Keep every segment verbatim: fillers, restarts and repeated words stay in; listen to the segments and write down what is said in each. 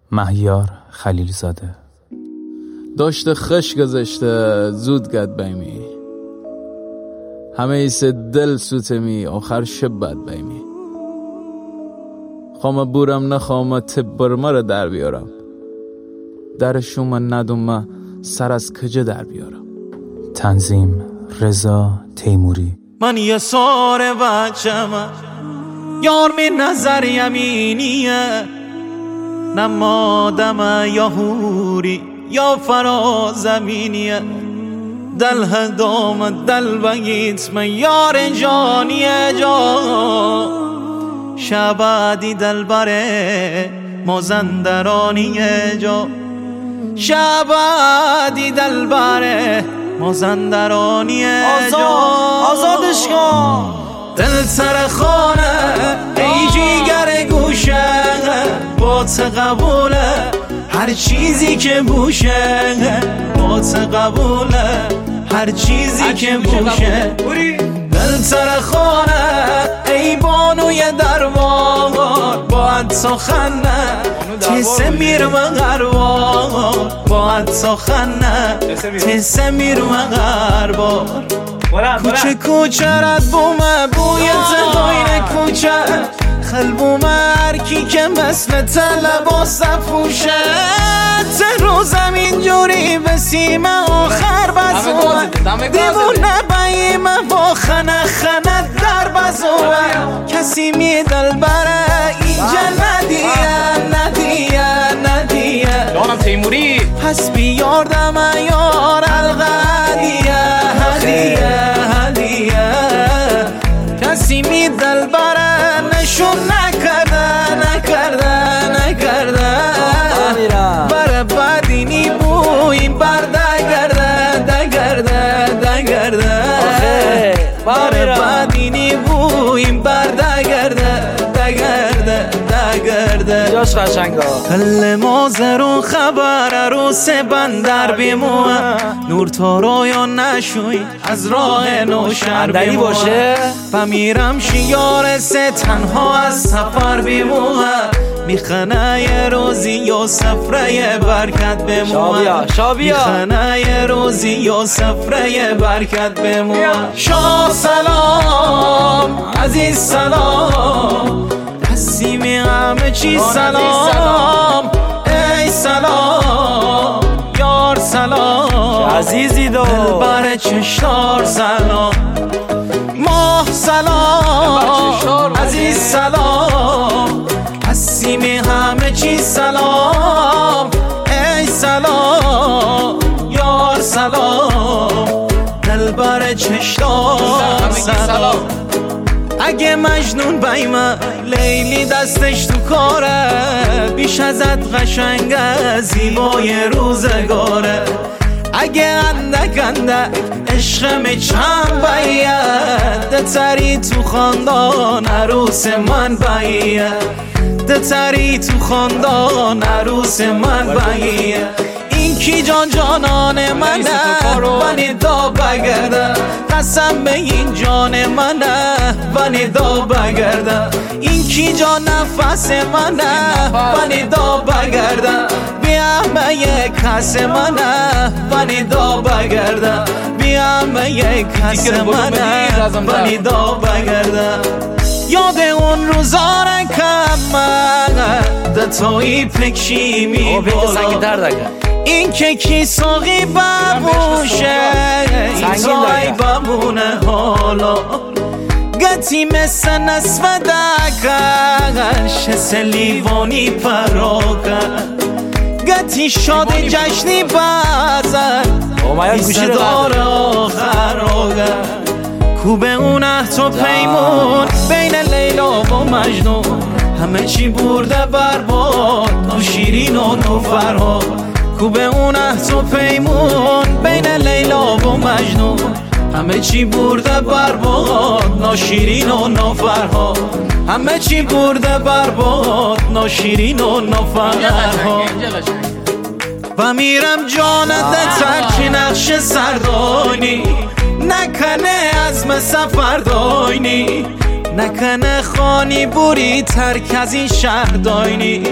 مهیار خلیلزاده. داشته خش گذشته زود گد بیمی، همه ایس دل سوتمی آخر شب بد بیمی. خوام بورم نخوام تبرما را در بیارم، در شما ندوم سر از کجا در بیارم. تنظیم رضا تیموری. من یه سار بچم یار می نظر یمینیه، نمادم یا هوری یا فرازمینیه. دل هدام دل بگیت من یار جانیه جا، شبادی دل بره مازندرانیه جا، شبادی دل بره مازندرانیه جا. آزادش کن دل سر خانه ای جیگر گوشه، بات قبوله هر چیزی که بوشه، بات قبوله هر چیزی که بوشه. دل سر خانه ای بانوی دربار، باید سخنه تیسه میر مغربار، باید سخنه تیسه میر مغربار. کوچه کوچه رد بومه بوی زداین کوچه، خلبومه هرکی که مثل تلباس فوشه. رو زمین جوری بسیم آخر بزوه، دیوونه بیمه با خنه خنه در بزوه. کسی می دل بره اینجا ندیه ندیه ندیه. جانم تیموری پس بیاردم یار الغدیه هدیه هدیه. کسی می دل بره نشون نکرده نکرده نکرده، بره بدینی بویم بر دگرده دگرده دگرده، بره بدینی بویم بر دگرده دگرده دگرده. جاش قشنگا کل مازرون خبر عروس بندر بیموه، نور تا رویا نشوی از راه نوشر بیموه باشه. بمیرم شیار سه تنها از سفر بیموه، میخنه یه روزی یا سفره برکت بموه. شابیا شابیا میخنه یه روزی یا سفره برکت بموه. شاه سلام عزیز سلام، دستیمی همه چی سلام. ای سلام یار سلام، عزیزی دو دل بر چشتار سلام. ماه سلام عزیز سلام، هستیمی همه چی سلام. ای سلام یار سلام، دل بر چشتار سلام. اگه مجنون بیمه لیلی دستش تو کاره، بیش ازت قشنگه زیبای روزگاره. اگه اندک اندک عشقم چند باید، دتری تو خاندان عروس من باید، دتری تو خاندان عروس من باید. این کی جان جانان منه ونی دا بگرده، قسم به این جان منه ونی دا بگرده. این کی جان نفس منه ونی دا بگرده، بیامه یک کس منه ونی دا بگرده، بیامه یک کس منه ونی دا بگرده. یاد اون روزا کم ده توی پکشی می بالا، این که کی ساقی ببوشه این تای بمونه حالا. گتی مثل نصف دکش سلیوانی پراکن، گتی شاد جشنی بزن ایستدار آخر آگن. کوبه اونه تو پیمون بین لیلا و مجنون، همه چی برده برباد نو شیرین و نو فرهاد. کوبه اونه تو پیمون بین لیلا و مجنون، همه چی برده برباد ناشیرین و نافرها، همه چی برده برباد ناشیرین و نافرها. و میرم جانت ترچی نقش سردانی، نکنه عزم سفر داینی، نکنه خانی بوری ترک از این شهر داینی.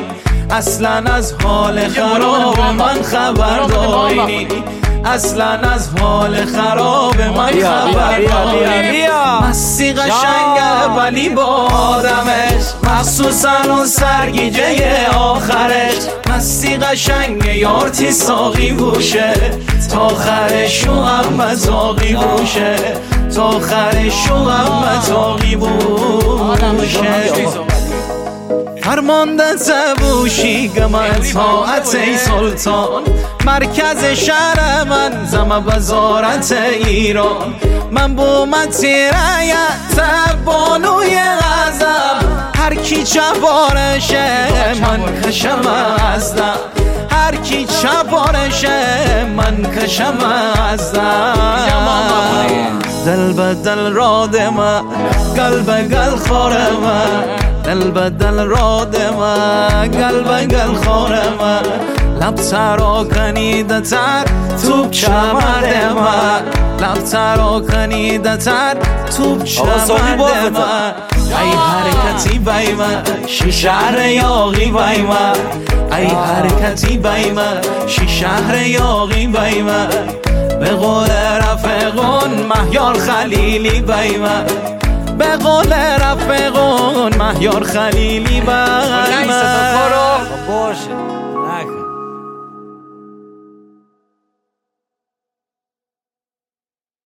اصلا از حال خراب من خبر داری اصلا از حال خراب من خبر داری مستی قشنگه ولی با آدمش مخصوصا اون سرگیجه آخرش مستی قشنگه یارتی ساقی بوشه تا آخرش و هم مزاقی بوشه تا آخرش و هم مزاقی بوشه فرمانده تبوشی گم اطاعت ای سلطان مرکز شهر من زم وزارت ایران من بومتی رایت بانوی غزم هر کی چبارشه من کشم از دم هر کی چبارشه من کشم از دم دل به دل راد من قلب گل خور من دل به دل راد من قلب گل خور من لب ترا کنیده تر توب چمرد من لب ترا کنیده تر توب چمرد من ای حرکتی بای من شی شهر یاغی بای من ای حرکتی بای من شی شهر یاغی بای من به قول رفقون مهیار خلیلی بای من به قول رفقون مهیار خلیلی بای من باشه